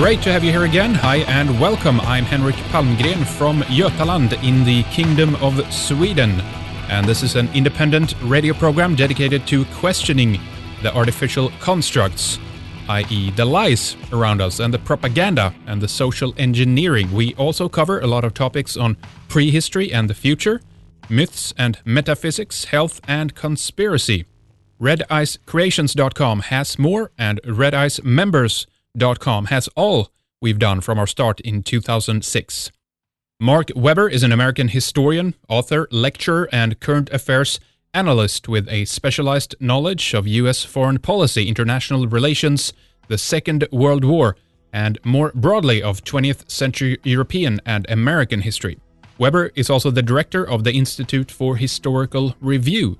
Great to have you here again. Hi and welcome. I'm Henrik Palmgren from Götaland in the Kingdom of Sweden. And this is an independent radio program dedicated to questioning the artificial constructs, i.e. the lies around us and the propaganda and the social engineering. We also cover a lot of topics on prehistory and the future, myths and metaphysics, health and conspiracy. RedIceCreations.com has more, and RedIceMembers.com has all we've done from our start in 2006. Mark Weber is an American historian, author, lecturer, and current affairs analyst with a specialized knowledge of U.S. foreign policy, international relations, the Second World War, and more broadly of 20th century European and American history. Weber is also the director of the Institute for Historical Review,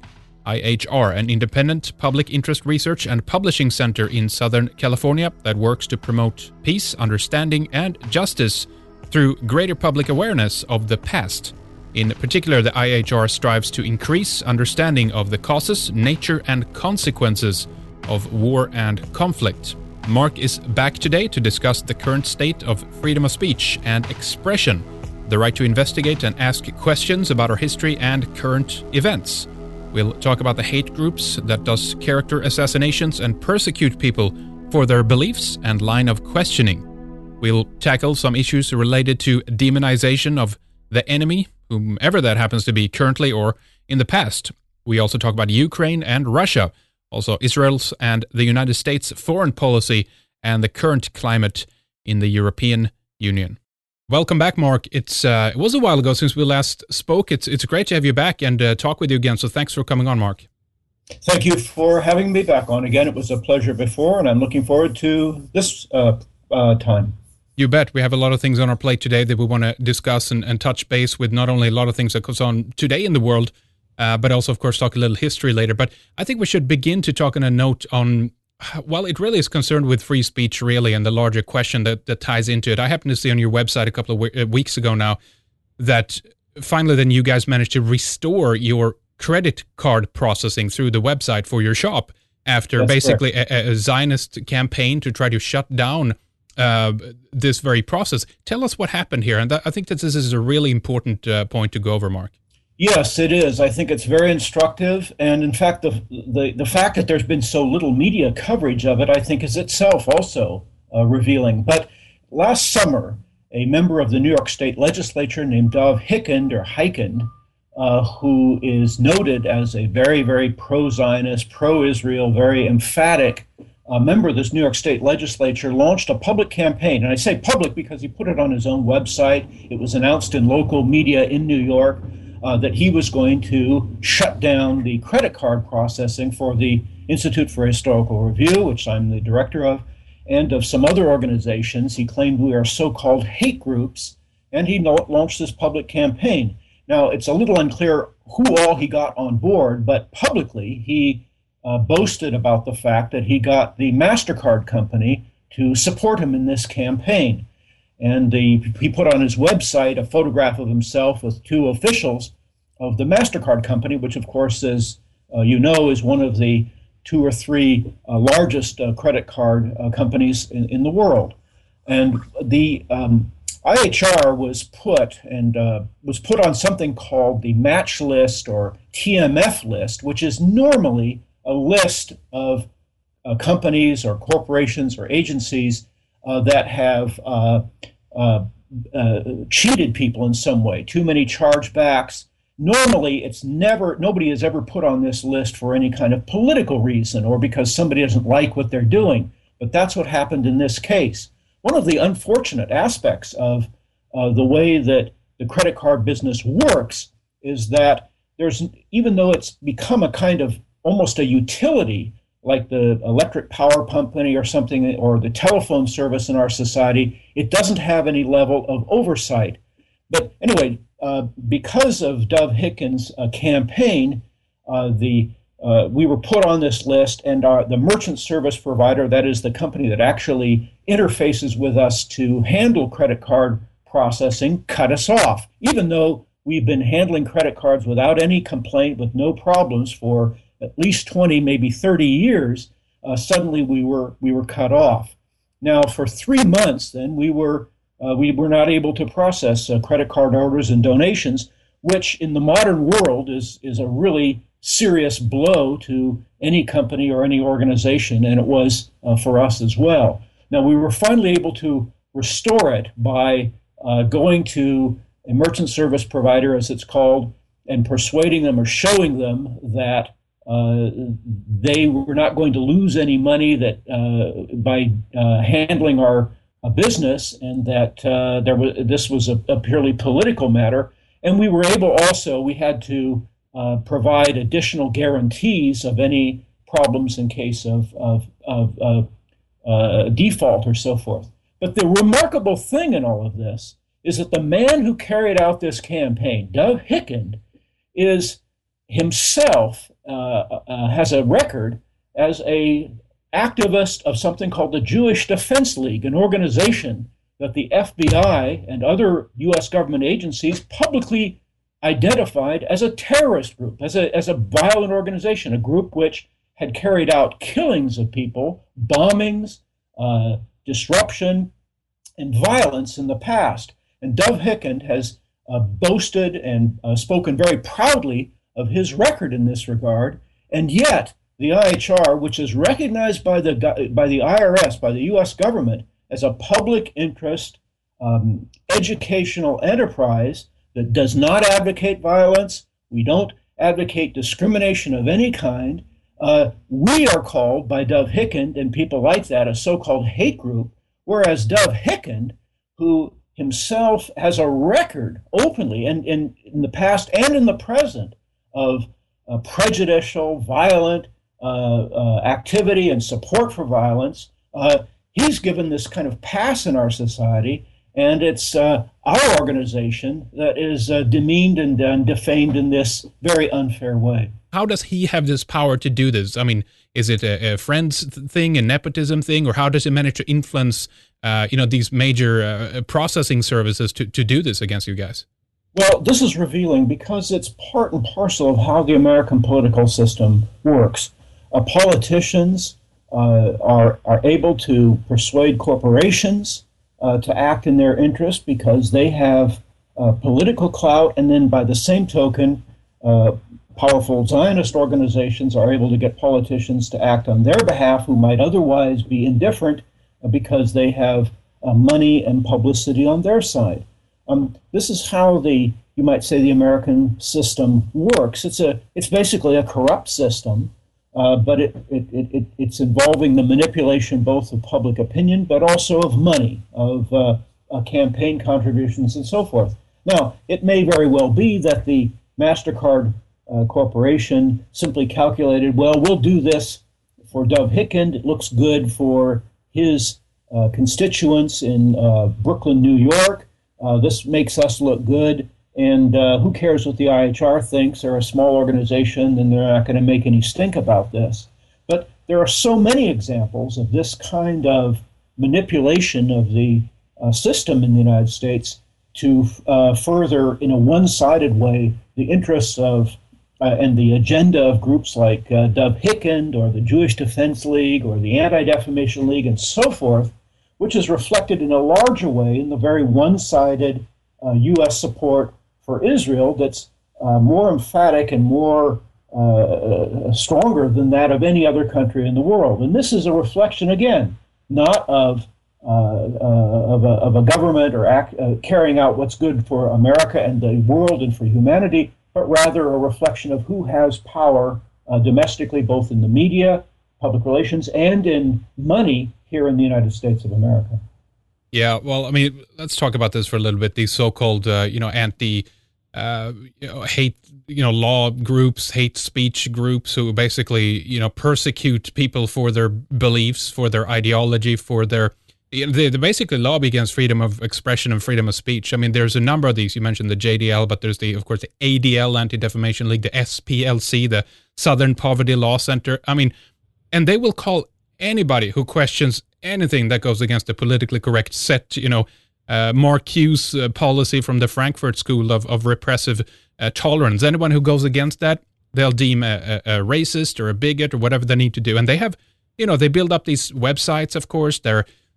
IHR, an independent public interest research and publishing center in Southern California that works to promote peace, understanding, and justice through greater public awareness of the past. In particular, the IHR strives to increase understanding of the causes, nature, and consequences of war and conflict. Mark is back today to discuss the current state of freedom of speech and expression, the right to investigate and ask questions about our history and current events. We'll talk about the hate groups that does character assassinations and persecute people for their beliefs and line of questioning. We'll tackle some issues related to demonization of the enemy, whomever that happens to be currently or in the past. We also talk about Ukraine and Russia, also Israel's and the United States foreign policy and the current climate in the European Union. Welcome back, Mark. It was a while ago since we last spoke. It's great to have you back and talk with you again, so thanks for coming on, Mark. Thank you for having me back on again. It was a pleasure before, and I'm looking forward to this time. You bet. We have a lot of things on our plate today that we want to discuss and touch base with, not only a lot of things that goes on today in the world, but also, of course, talk a little history later. But I think we should begin to talk on a note on, well, it really is concerned with free speech, really, and the larger question that ties into it. I happened to see on your website a couple of weeks ago now that finally then you guys managed to restore your credit card processing through the website for your shop after That's basically a Zionist campaign to try to shut down this very process. Tell us what happened here. And I think that this is a really important point to go over, Mark. Yes, it is. I think it's very instructive. And in fact, the fact that there's been so little media coverage of it, I think, is itself also revealing. But last summer, a member of the New York State Legislature named Dov Hikind, who is noted as a very, very pro-Zionist, pro-Israel, very emphatic member of this New York State Legislature, launched a public campaign. And I say public because he put it on his own website. It was announced in local media in New York that he was going to shut down the credit card processing for the Institute for Historical Review, which I'm the director of, and of some other organizations. He claimed we are so-called hate groups, and he launched this public campaign. Now, it's a little unclear who all he got on board, but publicly he boasted about the fact that he got the MasterCard company to support him in this campaign. And he put on his website a photograph of himself with two officials of the MasterCard company, which, of course, as you know, is one of the two or three largest credit card companies in the world. And the IHR was put on something called the Match List or TMF list, which is normally a list of companies or corporations or agencies that have cheated people in some way, too many chargebacks. Normally, nobody is ever put on this list for any kind of political reason or because somebody doesn't like what they're doing. But that's what happened in this case. One of the unfortunate aspects of the way that the credit card business works is that even though it's become a kind of almost a utility, like the electric power company or something, or the telephone service in our society, it doesn't have any level of oversight. But anyway, because of Dov Hikind's campaign, we were put on this list, and the merchant service provider, that is the company that actually interfaces with us to handle credit card processing, cut us off, even though we've been handling credit cards without any complaint, with no problems for at least 20, maybe 30 years. Suddenly we were cut off. Now, for 3 months, then we were not able to process credit card orders and donations, which in the modern world is a really serious blow to any company or any organization, and it was for us as well. Now, we were finally able to restore it by going to a merchant service provider, as it's called, and persuading them or showing them that they were not going to lose any money that by handling our business, and that this was a purely political matter. And we were able also, we had to provide additional guarantees of any problems in case of default or so forth. But the remarkable thing in all of this is that the man who carried out this campaign, Dov Hikind, is himself has a record as a activist of something called the Jewish Defense League, an organization that the FBI and other U.S. government agencies publicly identified as a terrorist group, as a violent organization, a group which had carried out killings of people, bombings, disruption, and violence in the past. And Dov Hikind has boasted and spoken very proudly of his record in this regard, and yet the IHR, which is recognized by the IRS, by the U.S. government, as a public interest educational enterprise that does not advocate violence, we don't advocate discrimination of any kind. We are called by Dov Hikind and people like that a so-called hate group, whereas Dov Hikind, who himself has a record openly and in the past and in the present of prejudicial, violent activity and support for violence, he's given this kind of pass in our society, and it's our organization that is demeaned and defamed in this very unfair way. How does he have this power to do this? I mean, is it a friends thing, a nepotism thing, or how does he manage to influence these major processing services to do this against you guys? Well, this is revealing because it's part and parcel of how the American political system works. Politicians are able to persuade corporations to act in their interest because they have political clout, and then by the same token, powerful Zionist organizations are able to get politicians to act on their behalf who might otherwise be indifferent because they have money and publicity on their side. This is how you might say the American system works. It's basically a corrupt system, but it's involving the manipulation both of public opinion, but also of money, of campaign contributions, and so forth. Now, it may very well be that the MasterCard Corporation simply calculated, well, we'll do this for Dov Hikind. It looks good for his constituents in Brooklyn, New York. This makes us look good, and who cares what the IHR thinks? They're a small organization, and they're not going to make any stink about this. But there are so many examples of this kind of manipulation of the system in the United States to further, in a one-sided way, the interests of and the agenda of groups like Dov Hikind or the Jewish Defense League or the Anti-Defamation League and so forth, which is reflected in a larger way in the very one-sided U.S. support for Israel that's more emphatic and more stronger than that of any other country in the world. And this is a reflection, again, not of a government or carrying out what's good for America and the world and for humanity, but rather a reflection of who has power domestically, both in the media, public relations, and in money here in the United States of America. Yeah, well, I mean, let's talk about this for a little bit. These so-called, anti hate, law groups, hate speech groups who basically, persecute people for their beliefs, for their ideology, for their they basically lobby against freedom of expression and freedom of speech. I mean, there's a number of these. You mentioned the JDL, but there's of course, the ADL, Anti-Defamation League, the SPLC, the Southern Poverty Law Center. I mean, and they will call anybody who questions anything that goes against the politically correct set, Marcuse's policy from the Frankfurt School of repressive tolerance. Anyone who goes against that, they'll deem a racist or a bigot or whatever they need to do. And they have, they build up these websites, of course. They're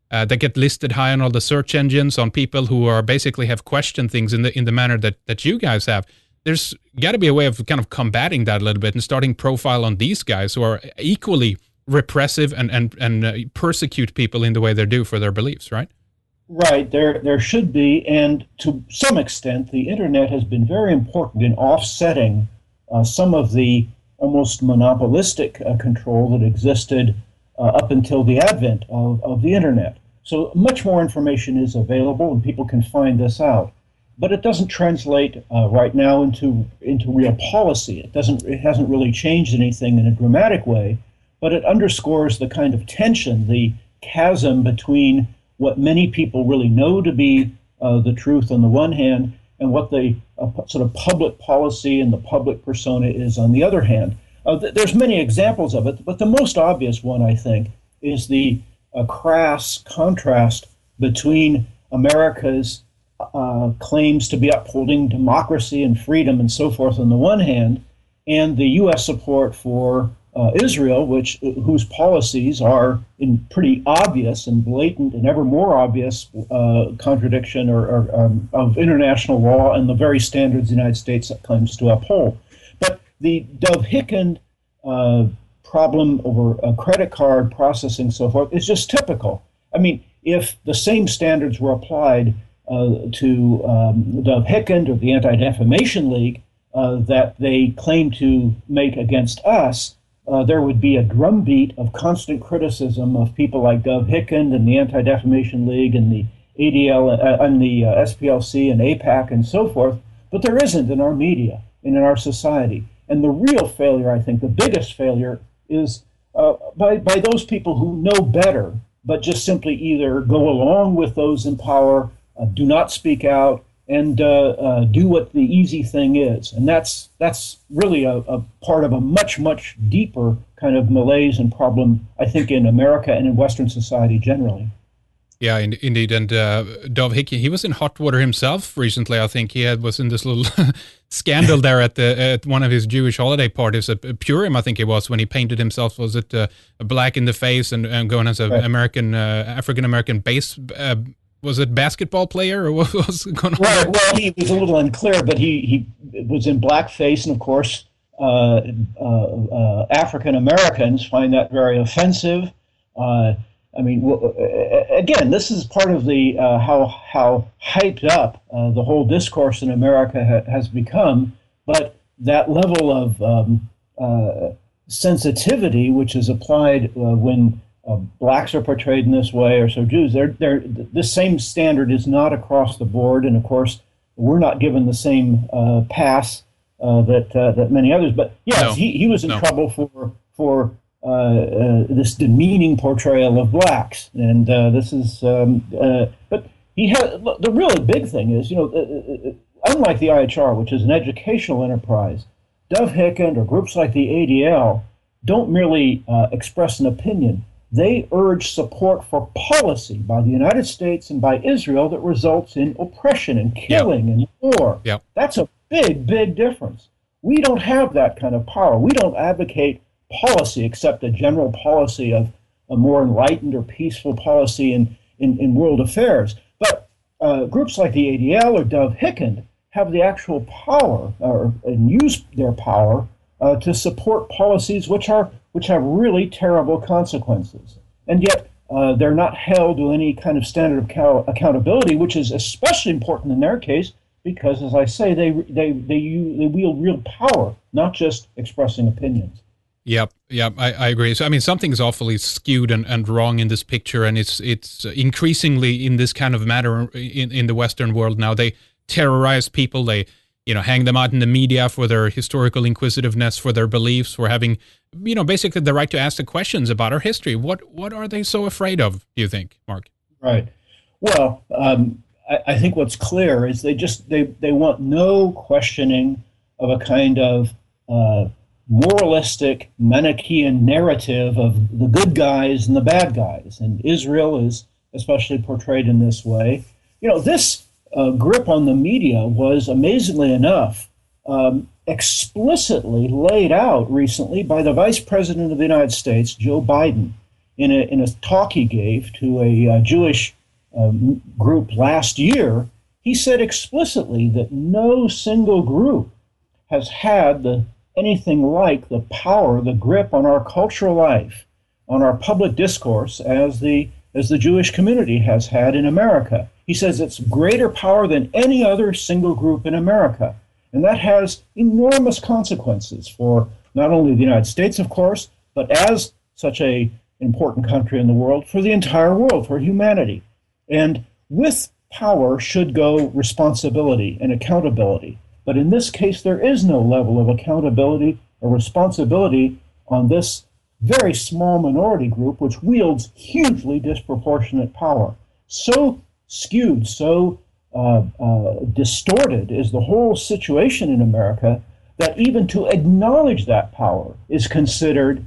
that get listed high on all the search engines, on people who are basically have questioned things in the manner that you guys have. There's got to be a way of kind of combating that a little bit and starting profile on these guys who are equally repressive and persecute people in the way they do for their beliefs, right? Right, there should be, and to some extent, the internet has been very important in offsetting some of the almost monopolistic control that existed up until the advent of the internet. So much more information is available, and people can find this out. But it doesn't translate right now into real policy. It hasn't really changed anything in a dramatic way, but it underscores the kind of tension, the chasm between what many people really know to be the truth on the one hand, and what the sort of public policy and the public persona is on the other hand. There's many examples of it, but the most obvious one, I think, is the crass contrast between America's claims to be upholding democracy and freedom and so forth on the one hand, and the U.S. support for Israel, whose policies are in pretty obvious and blatant and ever more obvious contradiction of international law and the very standards the United States claims to uphold. But the Dov Hikind problem over credit card processing, so forth, is just typical. I mean, if the same standards were applied to Dov Hikind or the Anti-Defamation League that they claim to make against us, there would be a drumbeat of constant criticism of people like Dov Hikind and the Anti-Defamation League and the ADL and the SPLC and AIPAC and so forth, but there isn't in our media and in our society. And the real failure, I think, the biggest failure is by those people who know better, but just simply either go along with those in power, do not speak out, and do what the easy thing is. And that's really a part of a much, much deeper kind of malaise and problem, I think, in America and in Western society generally. Yeah, indeed. And Dov Hikind, he was in hot water himself recently. I think he was in this little scandal there at one of his Jewish holiday parties at Purim, I think it was, when he painted himself, was it black in the face and going as an American, African-American was it basketball player, or what was going on? Right. Well, he was a little unclear, but he was in blackface, and of course, African Americans find that very offensive. I mean, again, this is part of the how hyped up the whole discourse in America has become. But that level of sensitivity, which is applied when blacks are portrayed in this way, or so Jews, this same standard is not across the board, and of course, we're not given the same pass that many others. But yes, no, he was in trouble for this demeaning portrayal of blacks, and this is. But he had the really big thing is, unlike the IHR, which is an educational enterprise, Dov Hikind or groups like the ADL don't merely express an opinion. They urge support for policy by the United States and by Israel that results in oppression and killing and war. Yep. That's a big, big difference. We don't have that kind of power. We don't advocate policy except a general policy of a more enlightened or peaceful policy in world affairs. But groups like the ADL or Dov Hikind have the actual power and use their power to support policies which have really terrible consequences. And yet they're not held to any kind of standard of accountability, which is especially important in their case because, as I say, they wield real power, not just expressing opinions. Yep, I agree. So, I mean, something's awfully skewed and wrong in this picture, and it's increasingly in this kind of matter in the Western world now. They terrorize people. They hang them out in the media for their historical inquisitiveness, for their beliefs, for having, basically the right to ask the questions about our history. What are they so afraid of, do you think, Mark? Right. Well, I think what's clear is they want no questioning of a kind of moralistic Manichaean narrative of the good guys and the bad guys. And Israel is especially portrayed in this way. This grip on the media was, amazingly enough, explicitly laid out recently by the Vice President of the United States, Joe Biden. in a talk he gave to a Jewish group last year, he said explicitly that no single group has had anything like the power, the grip on our cultural life, on our public discourse as the Jewish community has had in America. He says it's greater power than any other single group in America. And that has enormous consequences for not only the United States, of course, but as such an important country in the world, for the entire world, for humanity. And with power should go responsibility and accountability. But in this case, there is no level of accountability or responsibility on this very small minority group, which wields hugely disproportionate power. So skewed, so distorted is the whole situation in America that even to acknowledge that power is considered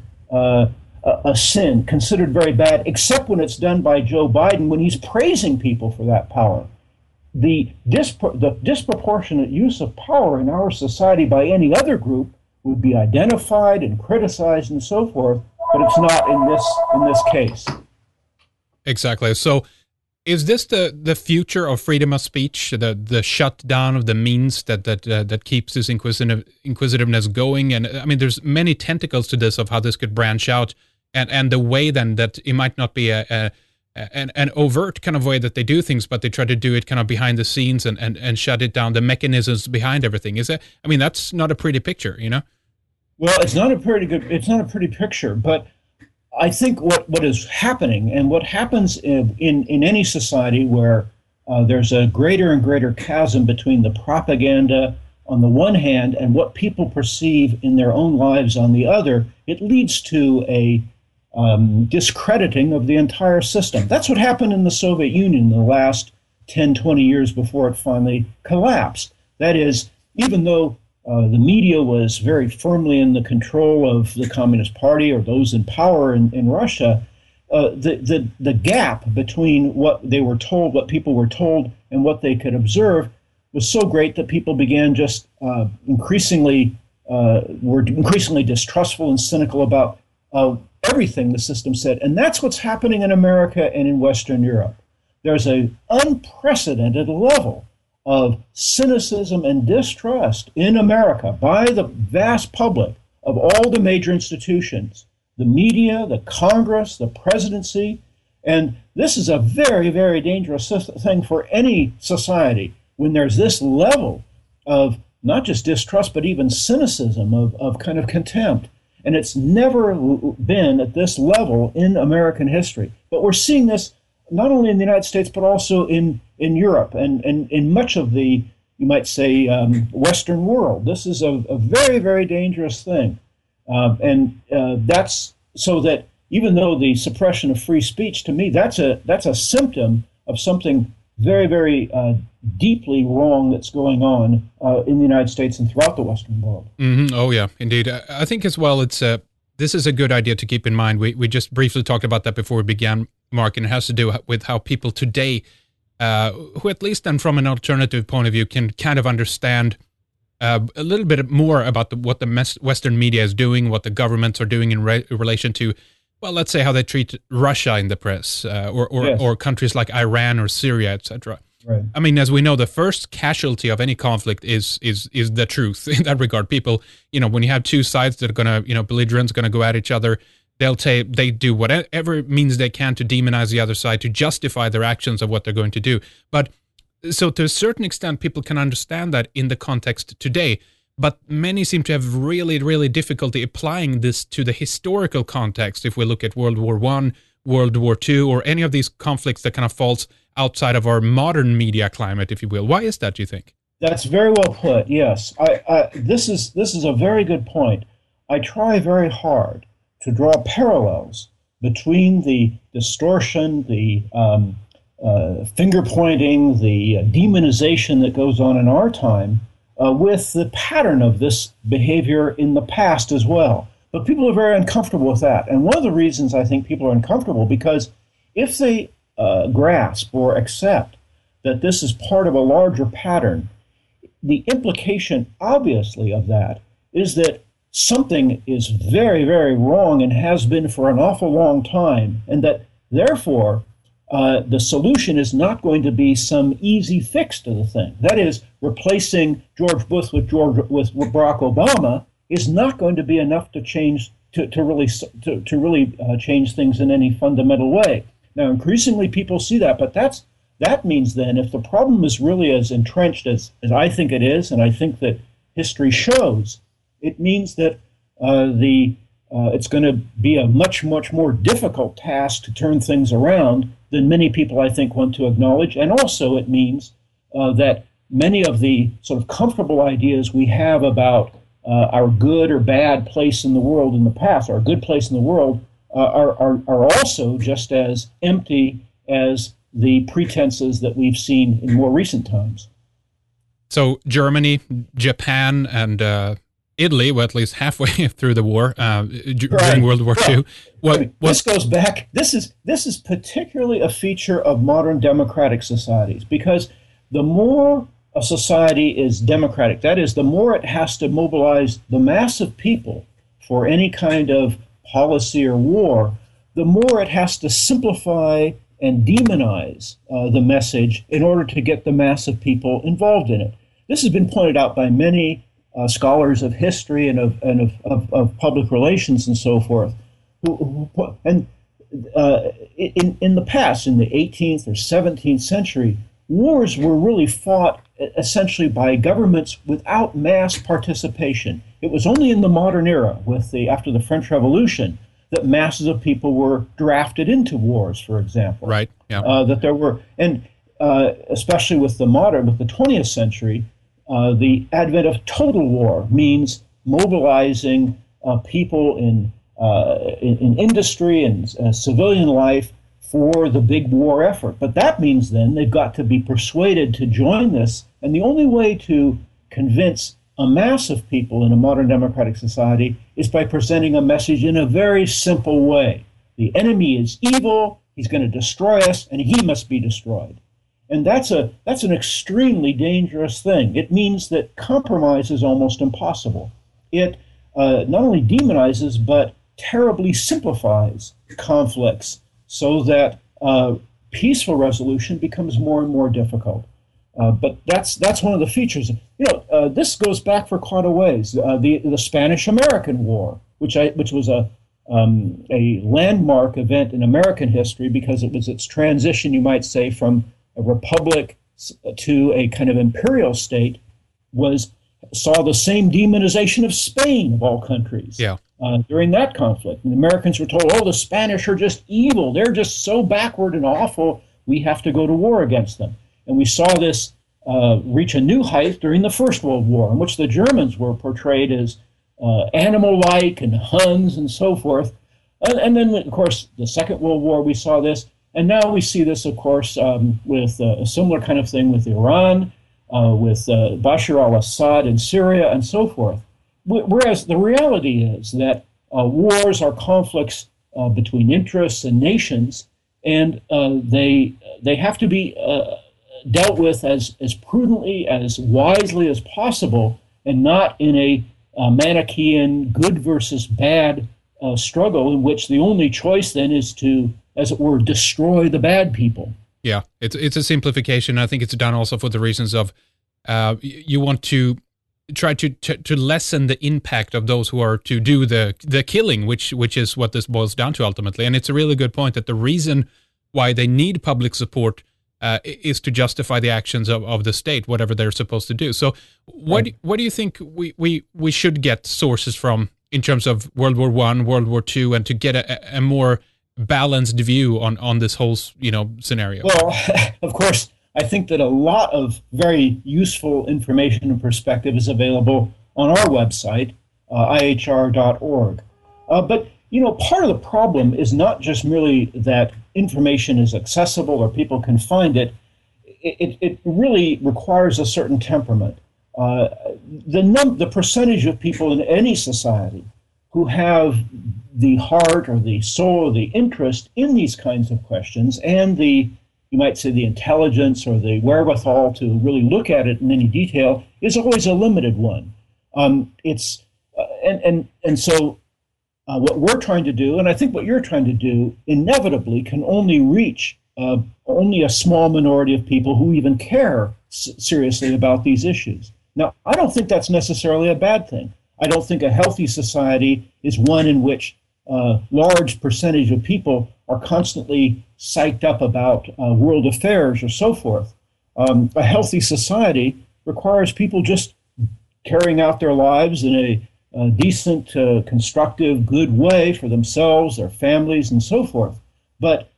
a sin, considered very bad, except when it's done by Joe Biden when he's praising people for that power. The disproportionate use of power in our society by any other group would be identified and criticized and so forth, but it's not in this case. Exactly. So is this the future of freedom of speech, the shutdown of the means that keeps this inquisitiveness going? And I mean, there's many tentacles to this of how this could branch out, and the way then that it might not be an overt kind of way that they do things, but they try to do it kind of behind the scenes and shut it down, the mechanisms behind everything. Is that, I mean, that's not a pretty picture, you know? Well, it's not a pretty picture, but I think what is happening, and what happens in any society where there's a greater and greater chasm between the propaganda on the one hand and what people perceive in their own lives on the other, it leads to a discrediting of the entire system. That's what happened in the Soviet Union in the last 10, 20 years before it finally collapsed. That is, even though the media was very firmly in the control of the Communist Party or those in power in Russia, the gap between what they were told, what people were told, and what they could observe was so great that people began just were increasingly distrustful and cynical about everything the system said. And that's what's happening in America and in Western Europe. There's an unprecedented level of cynicism and distrust in America by the vast public of all the major institutions, the media, the Congress, the presidency. And this is a very, very dangerous thing for any society when there's this level of not just distrust, but even cynicism, of kind of contempt. And it's never been at this level in American history. But we're seeing this not only in the United States, but also in Europe and in much of the, you might say, Western world. This is a very, very dangerous thing. And that's so that even though the suppression of free speech, to me, that's a symptom of something very, very deeply wrong that's going on in the United States and throughout the Western world. Mm-hmm. Oh, yeah, indeed. I think as well, this is a good idea to keep in mind. We just briefly talked about that before we began, Mark, and it has to do with how people today, who at least then from an alternative point of view, can kind of understand a little bit more about what the Western media is doing, what the governments are doing in relation to, well, let's say how they treat Russia in the press, or countries like Iran or Syria, etc. Right. I mean, as we know, the first casualty of any conflict is the truth in that regard. People, when you have two sides that are going to, belligerents going to go at each other, they do whatever means they can to demonize the other side, to justify their actions of what they're going to do. But so to a certain extent, people can understand that in the context today, but many seem to have really, really difficulty applying this to the historical context. If we look at World War I, World War II, or any of these conflicts that kind of falls outside of our modern media climate, if you will. Why is that, do you think? That's very well put, yes. This is a very good point. I try very hard to draw parallels between the distortion, the finger pointing, the demonization that goes on in our time with the pattern of this behavior in the past as well. But people are very uncomfortable with that. And one of the reasons I think people are uncomfortable, because if they grasp or accept that this is part of a larger pattern, the implication, obviously, of that is that something is very, very wrong and has been for an awful long time, and that therefore the solution is not going to be some easy fix to the thing. That is, replacing George Bush with Barack Obama is not going to be enough to change to really change things in any fundamental way. Now, increasingly, people see that, but that means then if the problem is really as entrenched as I think it is, and I think that history shows, it means that it's going to be a much, much more difficult task to turn things around than many people, I think, want to acknowledge. And also it means that many of the sort of comfortable ideas we have about our good or bad place in the world in the past, our good place in the world, are also just as empty as the pretenses that we've seen in more recent times. So Germany, Japan, and Italy, well, at least halfway through the war, during World War II. This goes back. This is particularly a feature of modern democratic societies, because the more a society is democratic, that is, the more it has to mobilize the mass of people for any kind of policy or war, the more it has to simplify and demonize the message in order to get the mass of people involved in it. This has been pointed out by many scholars of history and of public relations and so forth. In the past, in the 18th or 17th century, wars were really fought essentially by governments without mass participation. It was only in the modern era, after the French Revolution, that masses of people were drafted into wars, for example. Right. Yeah. That there were, and especially with the 20th century, the advent of total war means mobilizing people in industry and civilian life for the big war effort. But that means then they've got to be persuaded to join this. And the only way to convince a mass of people in a modern democratic society is by presenting a message in a very simple way. The enemy is evil, he's going to destroy us, and he must be destroyed. And that's an extremely dangerous thing. It means that compromise is almost impossible. It not only demonizes, but terribly simplifies conflicts so that peaceful resolution becomes more and more difficult. But that's one of the features. This goes back for quite a ways. The Spanish-American War, which was a landmark event in American history because it was its transition, you might say, from a republic to a kind of imperial state, saw the same demonization of Spain, of all countries. Yeah. During that conflict. And the Americans were told, the Spanish are just evil. They're just so backward and awful, we have to go to war against them. And we saw this reach a new height during the First World War, in which the Germans were portrayed as animal-like and Huns and so forth. And then, of course, the Second World War, we saw this. And now we see this, of course, with a similar kind of thing with Iran, with Bashar al-Assad in Syria, and so forth. Whereas the reality is that wars are conflicts between interests and nations, and they have to be dealt with as prudently, as wisely as possible, and not in a Manichaean good versus bad struggle in which the only choice then is to, as it were, destroy the bad people. Yeah, it's a simplification. I think it's done also for the reasons of you want to try to lessen the impact of those who are to do the killing, which is what this boils down to ultimately. And it's a really good point that the reason why they need public support is to justify the actions of the state, whatever they're supposed to do. So what do you think we should get sources from in terms of World War I, World War II, and to get a more balanced view on this whole scenario? Well, of course, I think that a lot of very useful information and perspective is available on our website, ihr.org. But part of the problem is not just merely that information is accessible or people can find it. It really requires a certain temperament. The percentage of people in any society who have the heart or the soul or the interest in these kinds of questions and you might say the intelligence or the wherewithal to really look at it in any detail is always a limited one. and so what we're trying to do, and I think what you're trying to do, inevitably can only reach only a small minority of people who even care seriously about these issues. Now, I don't think that's necessarily a bad thing. I don't think a healthy society is one in which a large percentage of people are constantly psyched up about world affairs or so forth. A healthy society requires people just carrying out their lives in a decent, constructive, good way for themselves, their families, and so forth. But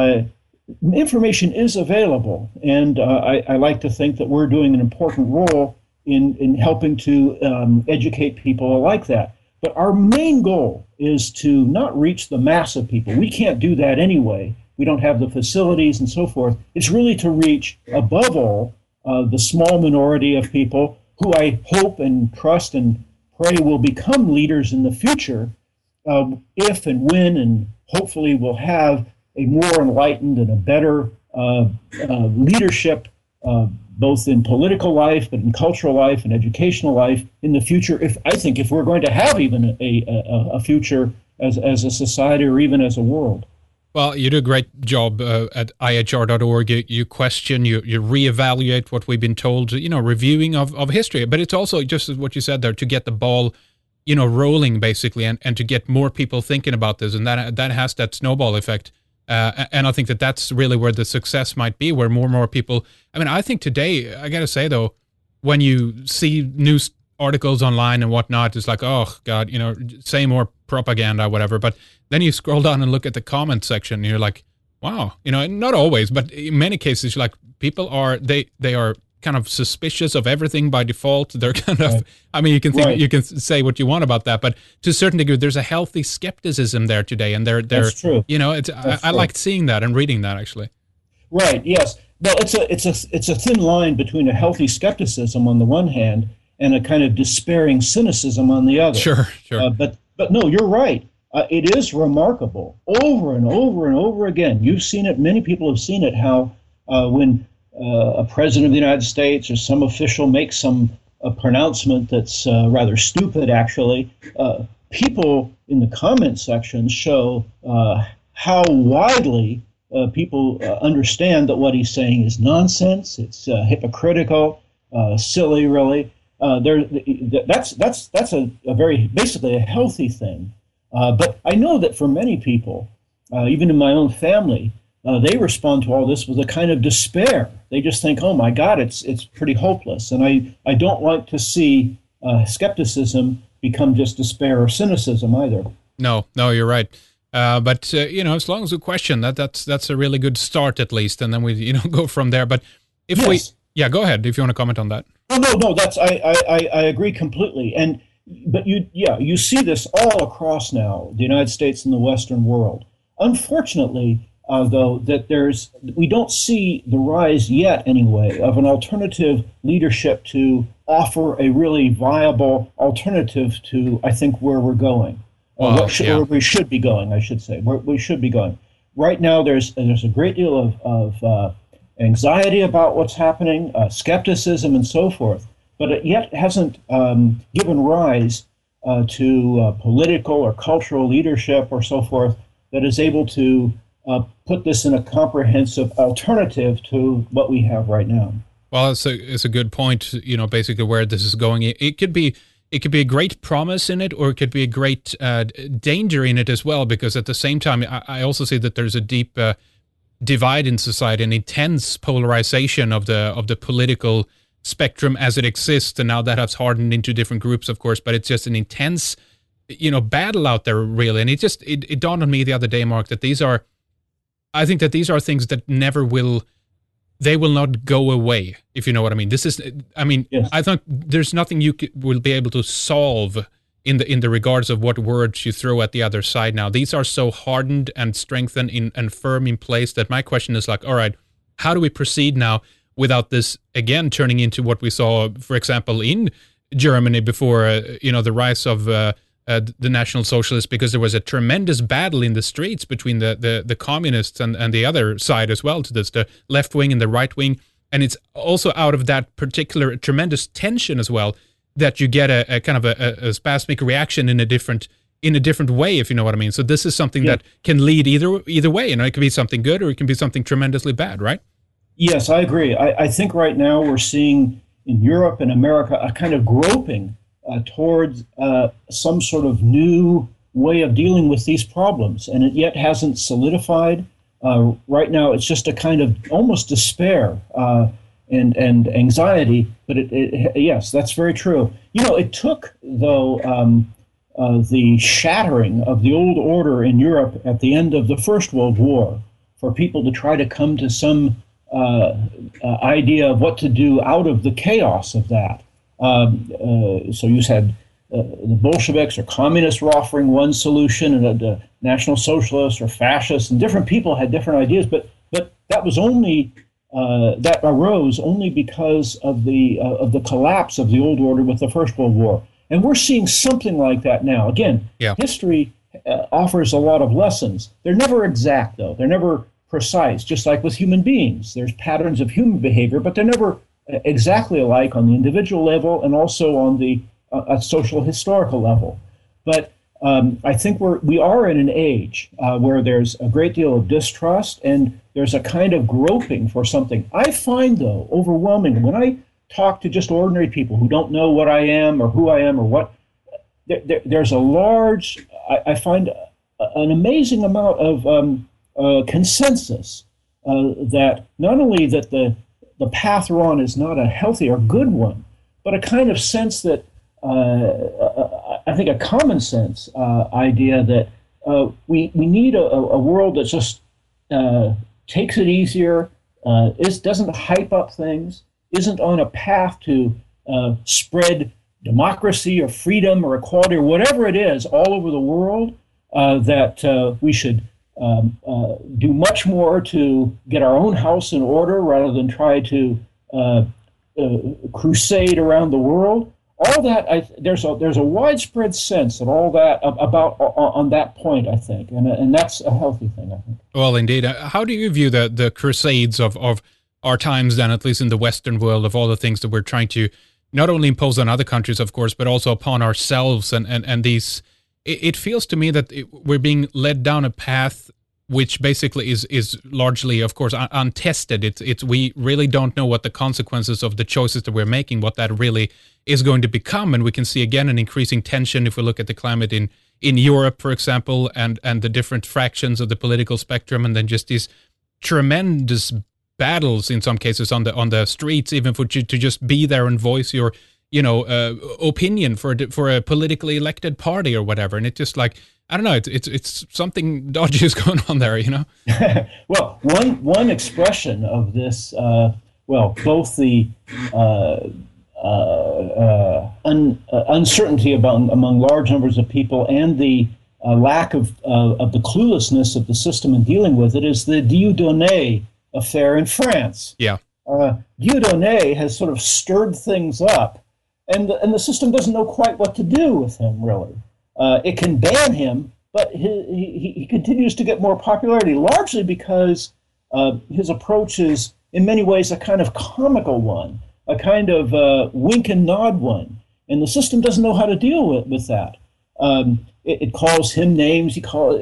information is available, and I like to think that we're doing an important role in helping to educate people like that. But our main goal is to not reach the mass of people. We can't do that anyway. We don't have the facilities and so forth. It's really to reach, above all, the small minority of people who I hope and trust and pray will become leaders in the future if and when and hopefully will have a more enlightened and a better leadership, both in political life, but in cultural life and educational life in the future. If we're going to have even a future as a society or even as a world. Well, you do a great job at IHR.org. You question, you reevaluate what we've been told, reviewing of history. But it's also just what you said there, to get the ball, rolling basically, and to get more people thinking about this. And that has that snowball effect. And I think that's really where the success might be, where more and more people. I mean, I think today, I got to say, though, when you see news articles online and whatnot, it's like, oh, God, say more propaganda or whatever. But then you scroll down and look at the comment section and you're like, wow, not always, but in many cases, like people are, they are kind of suspicious of everything by default. They're kind of, right. I mean, you can think, right. You can say what you want about that, but to a certain degree, there's a healthy skepticism there today. And they're That's true. I liked seeing that and reading that actually. Right. Yes. Well, it's a thin line between a healthy skepticism on the one hand and a kind of despairing cynicism on the other. Sure. But no, you're right. It is remarkable over and over and over again. You've seen it. Many people have seen it. How when a president of the United States or some official makes a pronouncement that's rather stupid, actually, people in the comment section show how widely people understand that what he's saying is nonsense. It's hypocritical, silly, really. That's a very basically a healthy thing. But I know that for many people, even in my own family, they respond to all this with a kind of despair. They just think, "Oh my God, it's pretty hopeless." And I don't like to see skepticism become just despair or cynicism either. No, you're right. But as long as we question that's a really good start at least, and then we go from there. But if yes. Go ahead if you want to comment on that. No. That's I agree completely. But you see this all across now, the United States and the Western world. Unfortunately, though, that we don't see the rise yet, anyway, of an alternative leadership to offer a really viable alternative to, I think, where we're going, where we should be going, I should say, where we should be going. Right now, there's a great deal of anxiety about what's happening, skepticism, and so forth. But it yet hasn't given rise to political or cultural leadership or so forth that is able to put this in a comprehensive alternative to what we have right now. Well, it's a good point. Basically where this is going. It could be a great promise in it, or it could be a great danger in it as well. Because at the same time, I also see that there's a deep divide in society, an intense polarization of the political spectrum as it exists, and now that has hardened into different groups, of course, but it's just an intense battle out there, really. And it dawned on me the other day, Mark, that I think that these are things that they will not go away, if you know what I mean. Yes. I think there's nothing you will be able to solve in the regards of what words you throw at the other side now. These are so hardened and strengthened and firm in place that my question is like, all right, how do we proceed now without this again turning into what we saw, for example, in Germany before the rise of the National Socialists, because there was a tremendous battle in the streets between the communists and the other side as well to this, the left wing and the right wing. And it's also out of that particular tremendous tension as well that you get a kind of a spasmic reaction in a different way, if you know what I mean. So this is something that can lead either way. You know, it can be something good or it can be something tremendously bad, right? Yes, I agree. I think right now we're seeing in Europe and America a kind of groping towards some sort of new way of dealing with these problems, and it yet hasn't solidified. Right now, it's just a kind of almost despair and anxiety. But yes, that's very true. You know, it took, though, the shattering of the old order in Europe at the end of the First World War for people to try to come to some idea of what to do out of the chaos of that. So you said the Bolsheviks or communists were offering one solution, and the National Socialists or fascists, and different people had different ideas. But that was only that arose only because of the collapse of the old order with the First World War, and we're seeing something like that now. Again, history offers a lot of lessons. They're never exact, though. They're never precise. Just like with human beings, there's patterns of human behavior, but they're never exactly alike on the individual level and also on the social historical level. But I think we are in an age where there's a great deal of distrust and there's a kind of groping for something. I find, though, overwhelming when I talk to just ordinary people who don't know what I am or who I am or what, there's a large, I find an amazing amount of consensus that not only that the path we're on is not a healthy or good one, but a kind of sense that I think a common sense idea that we need a world that just takes it easier, doesn't hype up things, isn't on a path to spread democracy or freedom or equality or whatever it is all over the world, that we should do much more to get our own house in order rather than try to crusade around the world. All that, there's a widespread sense of all that about on that point, I think, and that's a healthy thing, I think. Well, indeed. How do you view the crusades of our times, then, at least in the Western world, of all the things that we're trying to not only impose on other countries, of course, but also upon ourselves, and these? It feels to me that we're being led down a path which basically is largely, of course, untested. It's we really don't know what the consequences of the choices that we're making, what that really is going to become. And we can see again an increasing tension if we look at the climate in Europe, for example, and the different fractions of the political spectrum, and then just these tremendous battles in some cases on the streets, even for you to just be there and voice your opinion for a politically elected party or whatever. And it's just like, I don't know, it's something dodgy is going on there, you know? Well, one expression of this, both the uncertainty among large numbers of people and the lack of the cluelessness of the system in dealing with it is the Dieudonné affair in France. Yeah. Dieudonné has sort of stirred things up, and the system doesn't know quite what to do with him, really. It can ban him, but he continues to get more popularity, largely because his approach is, in many ways, a kind of comical one, a kind of wink and nod one. And the system doesn't know how to deal with that. It calls him names,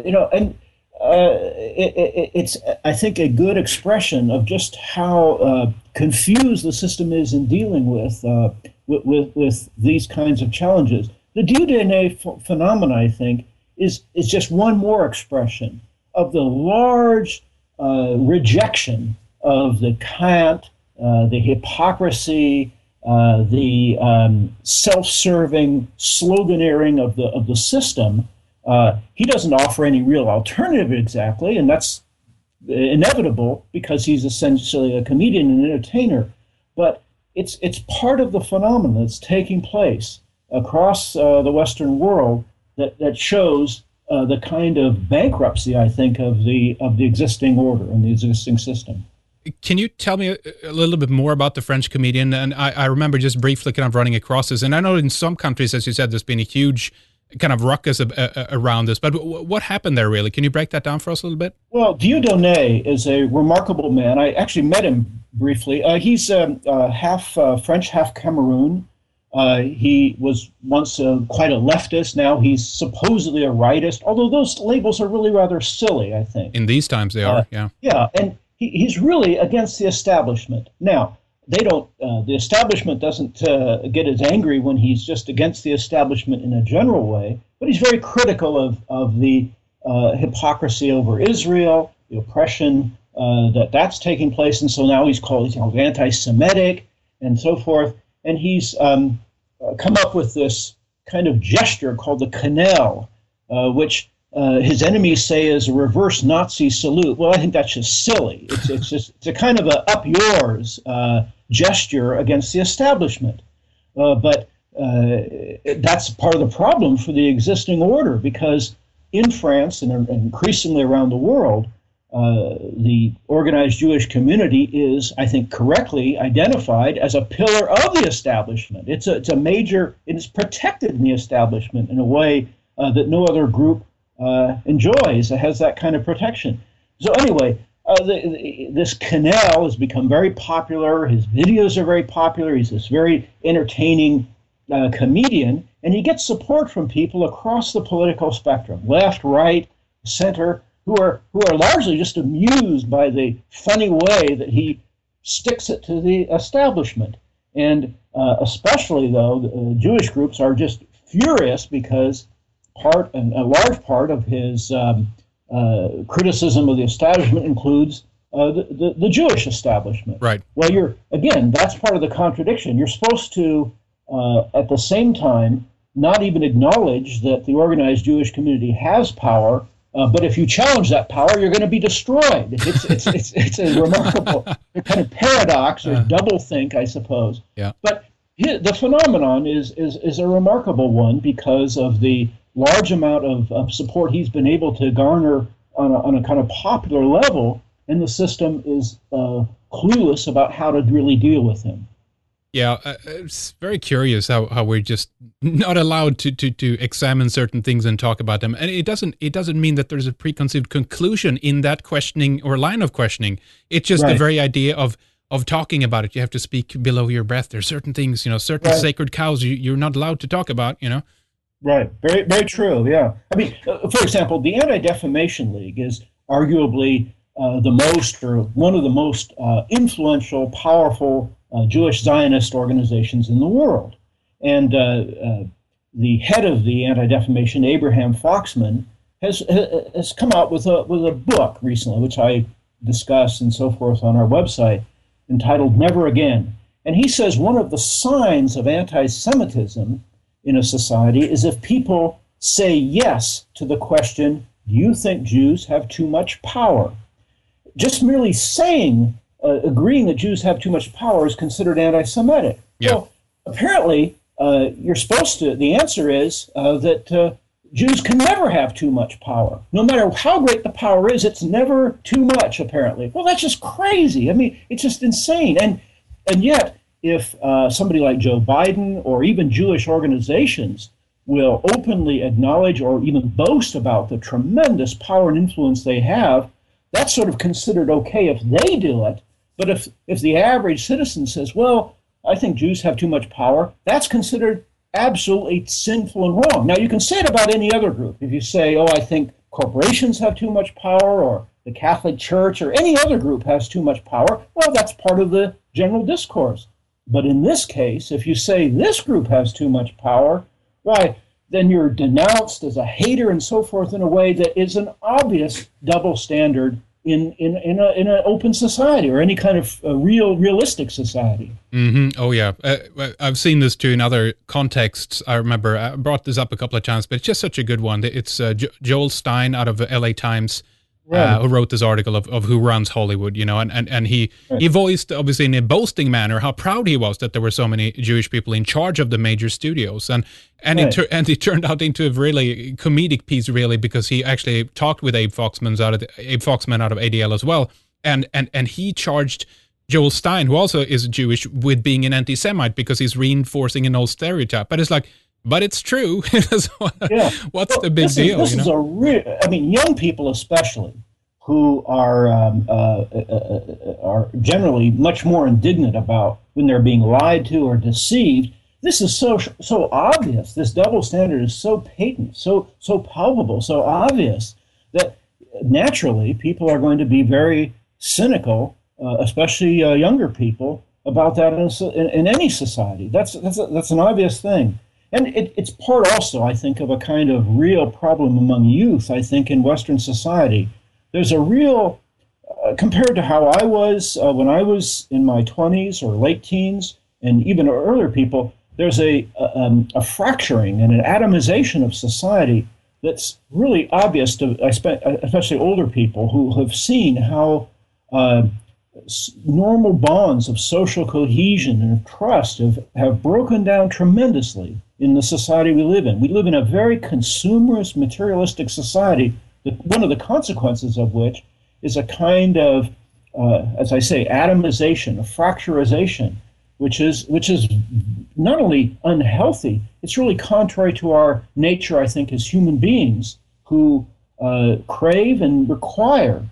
it's, I think, a good expression of just how confused the system is in dealing with these kinds of challenges. The Dieudonné phenomenon, I think, is just one more expression of the large rejection of the cant, the hypocrisy, the self-serving sloganeering of the system. He doesn't offer any real alternative exactly, and that's inevitable because he's essentially a comedian and entertainer. But it's part of the phenomenon that's taking place across the Western world that shows the kind of bankruptcy, I think, of the existing order and the existing system. Can you tell me a little bit more about the French comedian? And I remember just briefly kind of running across this. And I know in some countries, as you said, there's been a huge kind of ruckus around this. But what happened there, really? Can you break that down for us a little bit? Well, Dieudonné is a remarkable man. I actually met him briefly. He's half French, half Cameroon. He was once quite a leftist. Now he's supposedly a rightist, although those labels are really rather silly, I think. In these times they are, yeah. Yeah, and he's really against the establishment. Now, they don't. The establishment doesn't get as angry when he's just against the establishment in a general way, but he's very critical of the hypocrisy over Israel, the oppression that's taking place, and so now he's called anti-Semitic and so forth. And he's come up with this kind of gesture called the Canel, which his enemies say is a reverse Nazi salute. Well, I think that's just silly. It's a kind of a up yours gesture against the establishment. But that's part of the problem for the existing order, because in France and increasingly around the world, the organized Jewish community is, I think, correctly identified as a pillar of the establishment. It's a major, it is protected in the establishment in a way that no other group enjoys. It has that kind of protection. So anyway, this Canel has become very popular. His videos are very popular. He's this very entertaining comedian, and he gets support from people across the political spectrum, left, right, center, who are largely just amused by the funny way that he sticks it to the establishment. And especially, though, the Jewish groups are just furious because a large part of his criticism of the establishment includes the Jewish establishment. Right. Well, that's part of the contradiction. You're supposed to, at the same time, not even acknowledge that the organized Jewish community has power. But if you challenge that power, you're going to be destroyed. It's a remarkable kind of paradox or doublethink, I suppose. Yeah. But the phenomenon is a remarkable one because of the large amount of support he's been able to garner on a kind of popular level, and the system is clueless about how to really deal with him. Yeah, it's very curious how we're just not allowed to examine certain things and talk about them. And it doesn't mean that there's a preconceived conclusion in that questioning or line of questioning. It's just the very idea of talking about it. You have to speak below your breath. There's certain things, certain sacred cows you're not allowed to talk about, Right. Very, very true. Yeah. I mean, for example, the Anti-Defamation League is arguably the most, or one of the most influential, powerful Jewish Zionist organizations in the world. And the head of the Anti-Defamation, Abraham Foxman, has come out with a book recently, which I discuss and so forth on our website, entitled Never Again. And he says one of the signs of anti-Semitism in a society is if people say yes to the question, do you think Jews have too much power? Just merely saying, agreeing that Jews have too much power is considered anti-Semitic. Yeah. Well, apparently, you're supposed to, the answer is that Jews can never have too much power. No matter how great the power is, it's never too much, apparently. Well, that's just crazy. I mean, it's just insane. And yet, if somebody like Joe Biden or even Jewish organizations will openly acknowledge or even boast about the tremendous power and influence they have, that's sort of considered okay if they do it. But if the average citizen says, well, I think Jews have too much power, that's considered absolutely sinful and wrong. Now, you can say it about any other group. If you say, oh, I think corporations have too much power, or the Catholic Church or any other group has too much power, well, that's part of the general discourse. But in this case, if you say this group has too much power, why, then you're denounced as a hater and so forth in a way that is an obvious double standard in an open society or any kind of realistic society. Mm-hmm. Oh, yeah. I've seen this too in other contexts. I remember I brought this up a couple of times, but it's just such a good one. It's Joel Stein out of the LA Times. Who wrote this article of who runs Hollywood, and he voiced, obviously in a boasting manner, how proud he was that there were so many Jewish people in charge of the major studios, and it turned out into a really comedic piece, really, because he actually talked with Abe Foxman out of ADL as well, and he charged Joel Stein, who also is Jewish, with being an anti-Semite because he's reinforcing an old stereotype. But it's like, but it's true. What's the big deal? This is young people especially, who are generally much more indignant about when they're being lied to or deceived. this is so obvious. This double standard is so patent, so palpable, so obvious that naturally people are going to be very cynical, especially younger people, about that in any society. That's an obvious thing. And it's part also, I think, of a kind of real problem among youth, I think, in Western society. There's a real, compared to how I was when I was in my 20s or late teens, and even earlier people, there's a fracturing and an atomization of society that's really obvious to, especially older people who have seen how normal bonds of social cohesion and of trust have broken down tremendously in the society we live in. We live in a very consumerist, materialistic society, one of the consequences of which is a kind of, as I say, atomization, a fracturization, which is not only unhealthy, it's really contrary to our nature, I think, as human beings who crave and require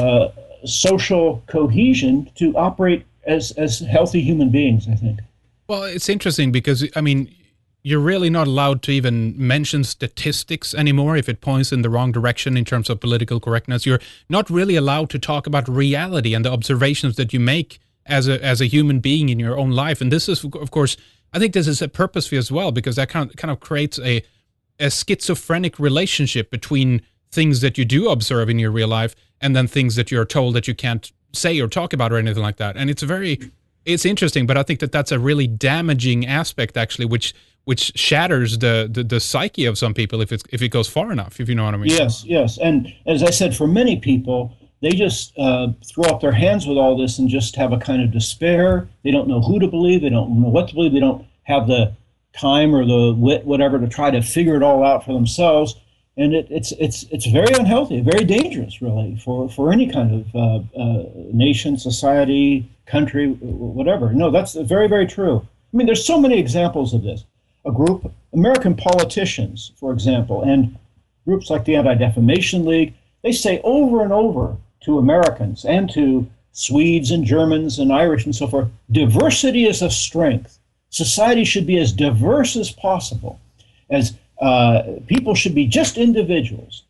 social cohesion to operate as healthy human beings, I think. Well, it's interesting because, I mean, you're really not allowed to even mention statistics anymore if it points in the wrong direction in terms of political correctness. You're not really allowed to talk about reality and the observations that you make as a human being in your own life. And this is, of course, I think this is a purposeful as well, because that kind of creates a schizophrenic relationship between things that you do observe in your real life and then things that you're told that you can't say or talk about or anything like that. And it's interesting, but I think that's a really damaging aspect, actually, which shatters the psyche of some people if it goes far enough, if you know what I mean. Yes. And as I said, for many people, they just throw up their hands with all this and just have a kind of despair. They don't know who to believe. They don't know what to believe. They don't have the time or the wit, whatever, to try to figure it all out for themselves. And it's very unhealthy, very dangerous, really, for any kind of nation, society, country, whatever. No, that's very, very true. I mean, there's so many examples of this. American politicians, for example, and groups like the Anti-Defamation League, they say over and over to Americans and to Swedes and Germans and Irish and so forth, diversity is a strength. Society should be as diverse as possible, as people should be just individuals.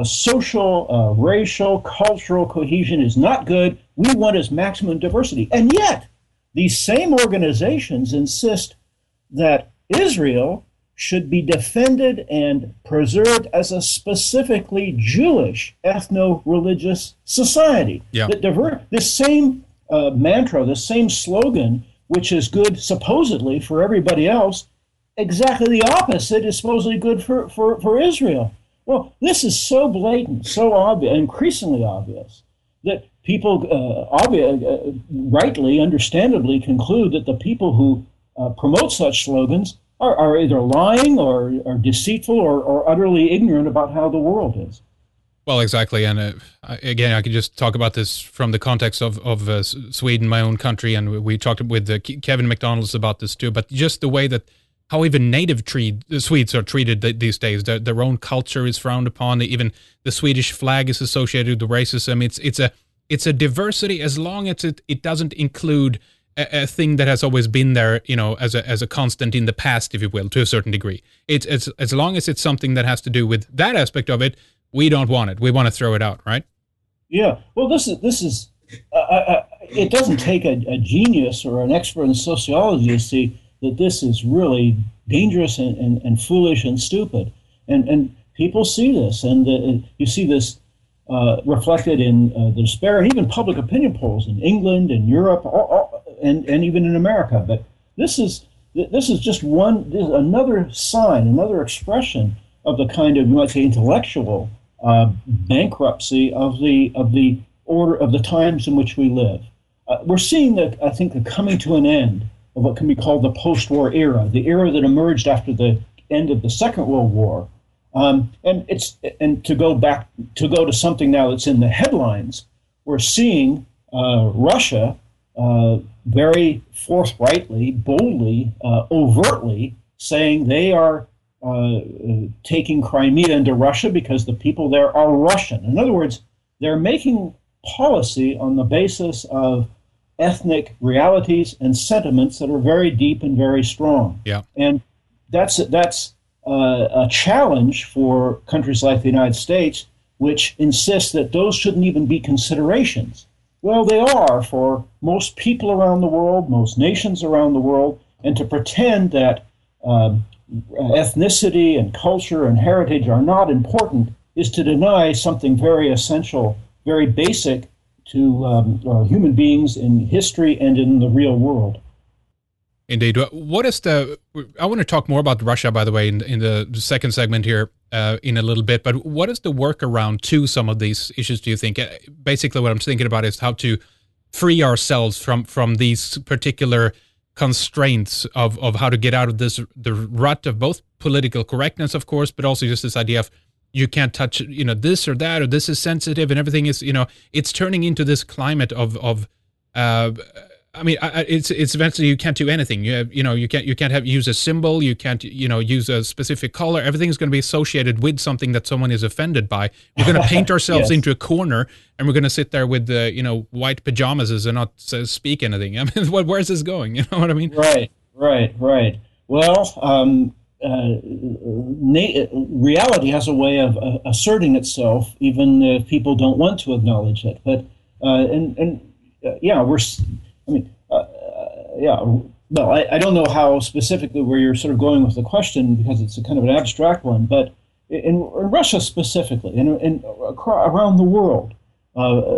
Social, racial, cultural cohesion is not good. We want as maximum diversity. And yet, these same organizations insist that Israel should be defended and preserved as a specifically Jewish ethno-religious society. Yeah. This same mantra, this same slogan, which is good supposedly for everybody else, exactly the opposite is supposedly good for Israel. Well, this is so blatant, so obvious, increasingly obvious, that people rightly, understandably conclude that the people who promote such slogans are either lying or deceitful or utterly ignorant about how the world is. Well, exactly. And again, I could just talk about this from the context of Sweden, my own country, and we talked with Kevin McDonald's about this too, but just the way that how even native Swedes are treated these days. Their own culture is frowned upon. Even the Swedish flag is associated with racism. It's a diversity as long as it doesn't include a thing that has always been there, you know, as a constant in the past, if you will, to a certain degree. It's as long as it's something that has to do with that aspect of it, we don't want it. We want to throw it out, right? Yeah. Well, this is it doesn't take a genius or an expert in sociology to see that this is really dangerous and foolish and stupid. And people see this, and you see this reflected in the despair, and even public opinion polls in England and Europe, and even in America. But this is just another sign, another expression of the kind of, you might say, intellectual bankruptcy of the order of the times in which we live. We're seeing I think the coming to an end of what can be called the post-war era, the era that emerged after the end of the Second World War. And to go to something now that's in the headlines, we're seeing Russia very forthrightly, boldly, overtly saying they are taking Crimea into Russia because the people there are Russian. In other words, they're making policy on the basis of ethnic realities and sentiments that are very deep and very strong. Yeah. And that's a challenge for countries like the United States, which insist that those shouldn't even be considerations. Well, they are for most people around the world, most nations around the world, and to pretend that ethnicity and culture and heritage are not important is to deny something very essential, very basic to human beings in history and in the real world. Indeed. What is I want to talk more about Russia, by the way, in the second segment here in a little bit, but what is the workaround to some of these issues, do you think? Basically, what I'm thinking about is how to free ourselves from these particular constraints of how to get out of the rut of both political correctness, of course, but also just this idea of you can't touch, this or that, or this is sensitive, and everything is, it's turning into this climate of it's eventually you can't do anything. You can't use a symbol. You can't, use a specific color. Everything's going to be associated with something that someone is offended by. We're going to paint ourselves Yes. into a corner, and we're going to sit there with white pajamas and not speak anything. I mean, where's this going? You know what I mean? Right. Well, reality has a way of asserting itself, even if people don't want to acknowledge it. But Well, I don't know how specifically where you're sort of going with the question because it's a kind of an abstract one. But in Russia specifically, and around the world, a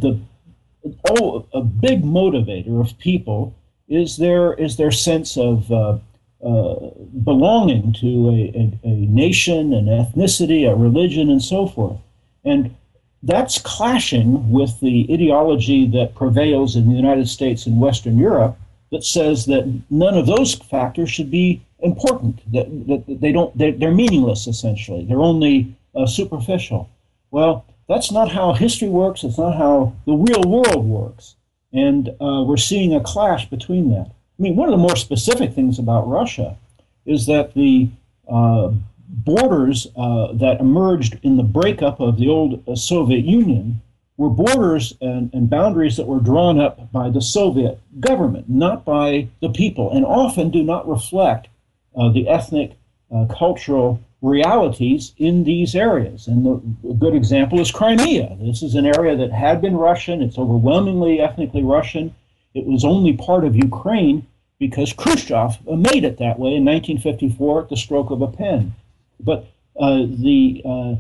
big motivator of people is their sense of belonging to a nation, an ethnicity, a religion, and so forth. And that's clashing with the ideology that prevails in the United States and Western Europe that says that none of those factors should be important, that they're meaningless, essentially. They're only superficial. Well, that's not how history works. It's not how the real world works. And we're seeing a clash between that. I mean, one of the more specific things about Russia is that the borders that emerged in the breakup of the old Soviet Union were borders and boundaries that were drawn up by the Soviet government, not by the people, and often do not reflect the ethnic, cultural realities in these areas. And a good example is Crimea. This is an area that had been Russian. It's overwhelmingly ethnically Russian. It was only part of Ukraine because Khrushchev made it that way in 1954 at the stroke of a pen. But the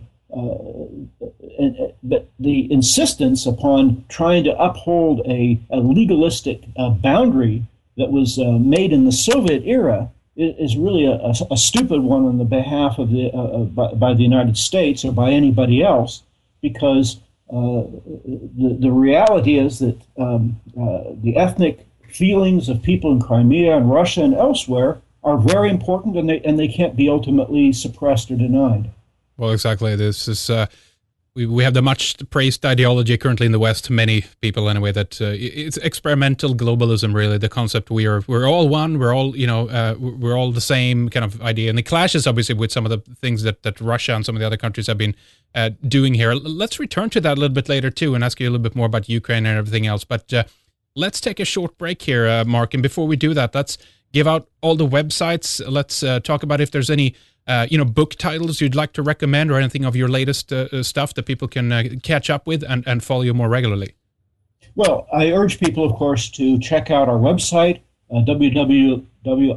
insistence upon trying to uphold a legalistic boundary that was made in the Soviet era is really a stupid one on the behalf of by the United States or by anybody else, because the reality is that the ethnic feelings of people in Crimea and Russia and elsewhere are very important, and they can't be ultimately suppressed or denied. Well, exactly. This is we have the much praised ideology currently in the West. Many people, anyway, that it's experimental globalism. Really, the concept we're all one. We're all we're all the same kind of idea, and it clashes obviously with some of the things that Russia and some of the other countries have been doing here. Let's return to that a little bit later too, and ask you a little bit more about Ukraine and everything else. But let's take a short break here, Mark. And before we do that, let's give out all the websites. Let's talk about if there's any book titles you'd like to recommend or anything of your latest stuff that people can catch up with and follow you more regularly. Well, I urge people, of course, to check out our website, www.ihr.org,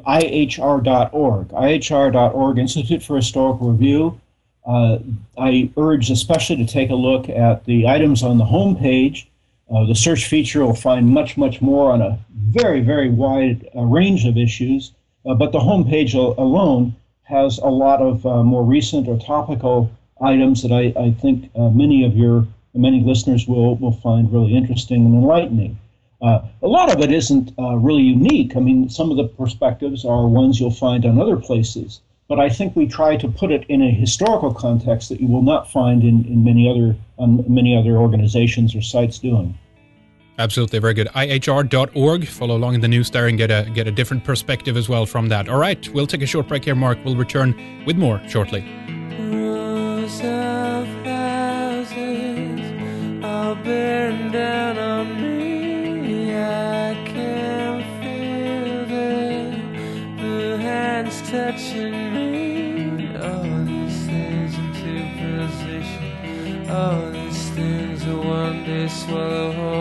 IHR.org, Institute for Historical Review. I urge especially to take a look at the items on the homepage. The search feature will find much, much more on a very, very wide range of issues, but the homepage alone has a lot of more recent or topical items that I think many listeners will find really interesting and enlightening. A lot of it isn't really unique. I mean, some of the perspectives are ones you'll find on other places, but I think we try to put it in a historical context that you will not find in many other organizations or sites doing. Absolutely, very good. IHR.org. Follow along in the news there and get a different perspective as well from that. All right, we'll take a short break here, Mark. We'll return with more shortly. Rows of houses all burn down on me. All these things will one day swallow whole.